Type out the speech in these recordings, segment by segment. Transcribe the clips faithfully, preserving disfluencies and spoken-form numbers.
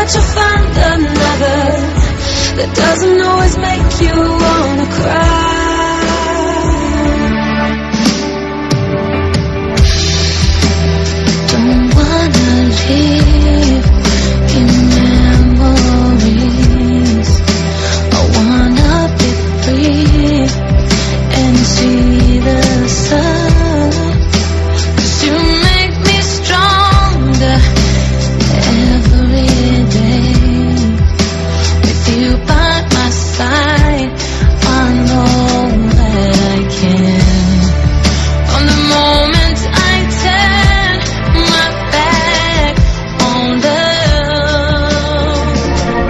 that you'll find another that doesn't always make you wanna cry. Don't wanna live in memories. I wanna be free and see the sun. 'Cause you make me stronger every day. With you by my side, I know that I can. From the moment I turn my back on love.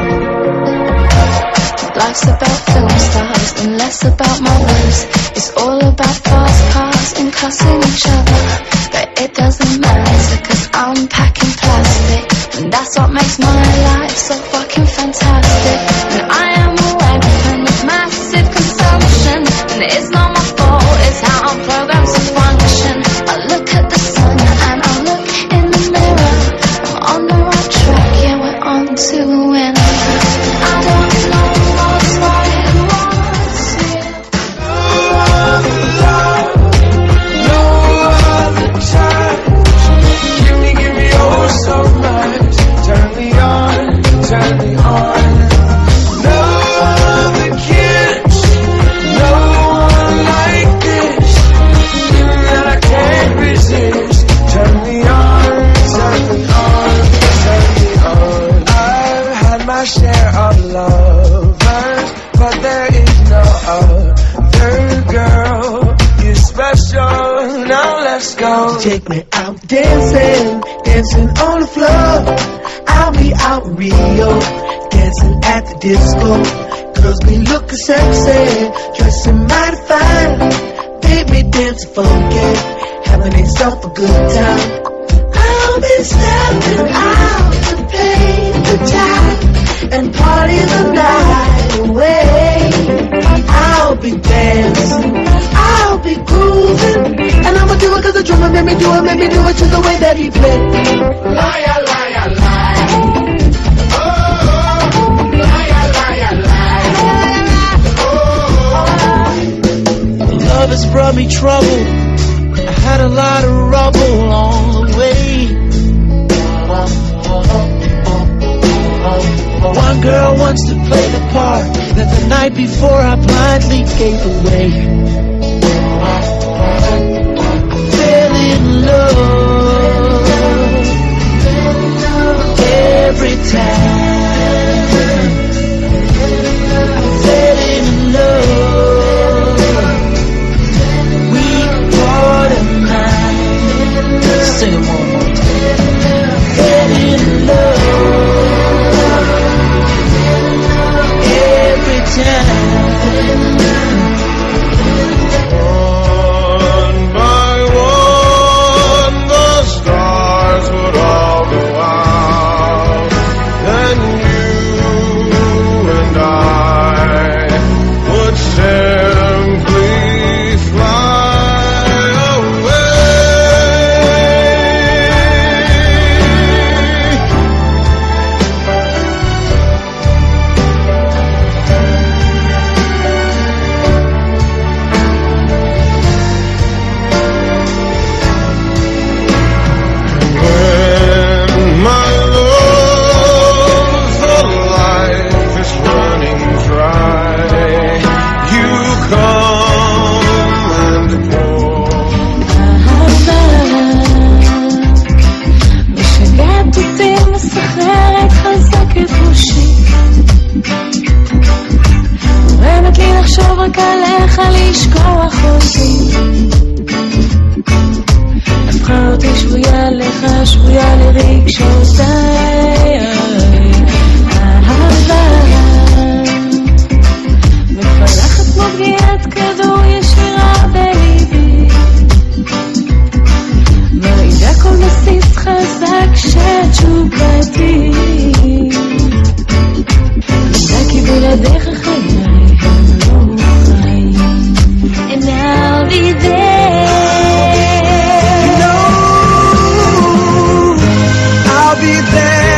Life's about film stars and less about my words. It's all about fast cars and cussing each other. But it doesn't matter, 'cause I'm packing plastic, and that's what makes my life so fucking fantastic. And I am a weapon with massive consumption, and it's not my fault, it's how I'm programmed to function. I look at the sun and I look in the mirror. I'm on the right track, yeah, we're on to win. I don't know what's right and what's real. No other time. Give me, give me oh so much. Turn me on, turn me on. No other kiss, no one like this. Feeling that I can't resist. Turn me on, turn me on, turn me on. I've had my share of lovers, but there is no other girl. You're special, now let's go. Take me out dancing, dancing on the floor. I'll be out in Rio, dancing at the disco. Girls be looking sexy, dressing mighty fine. Baby dancing funky, having themselves a good time. I'll be stepping out to play the time and party the night away. I'll be dancing, I'll be grooving, and I'ma do it 'cause the drummer made me do it, made me do it to the way that he played. Liar, liar, liar. Oh, liar, liar, liar. Oh. Love has brought me trouble. I had a lot of rubble on the way. One girl wants to play the part that the night before I blindly gave away. Fell in love every time. I fell in love. We bought a night. Sing it one more time. Fell in love every time. One by one, the stars would all go out, and you and I would simply fly away. When my love for life is running dry, you come and pour. משגעת אותי, מסחררת חזק את ראשי, גורמת לי לחשוב רק עליך, לשכוח אותי. הפכה אותי שבויה לך, שבויה לרגשותיי. אהבה מפלחת כמו פגיעת כדור ישירה בליבי, מרעידה כל בסיס חזק שתשוקתי. זה כי בלעדיך חיי הם לא חיים. And I'll be there. I'll be there.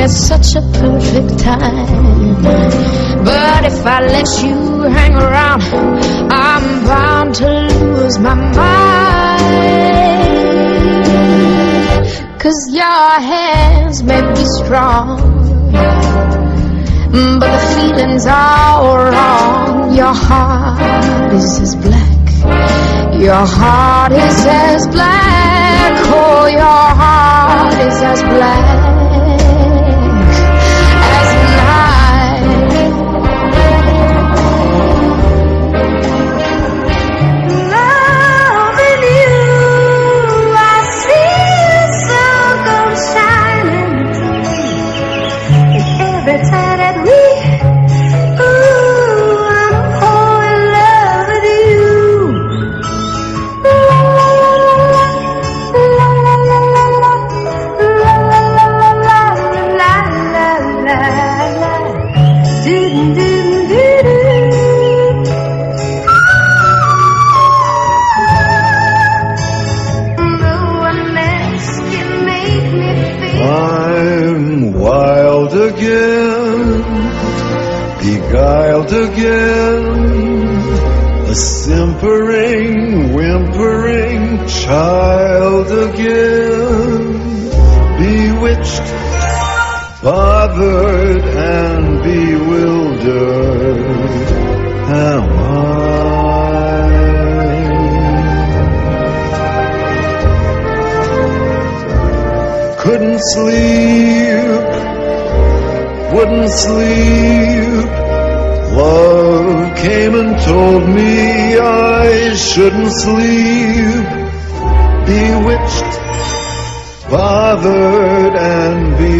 at such a perfect time. But if I let you hang around, I'm bound to lose my mind. 'Cause your hands may be strong, but the feelings are wrong. Your heart is as black, your heart is as black, oh, your heart is as black as night. Loving you, I see the sun come shining every time that we, ooh, I'm all in love with you. La la la la la la la la la la la la la la. Do do do do. No one else can make me feel. I'm wild again, beguiled again, a simpering, whimpering child again, bewitched, bothered and bewildered am I. Couldn't sleep, wouldn't sleep. Love came and told me I shouldn't sleep. Bewitched, bothered and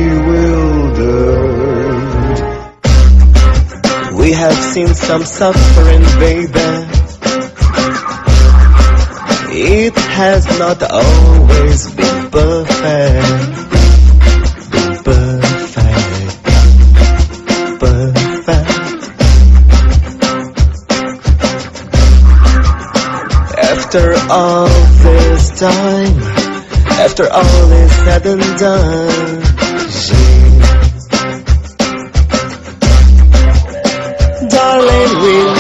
bewildered. We have seen some suffering, baby. It has not always been perfect. Perfect. Perfect. After all this time, after all is said and done, darling, we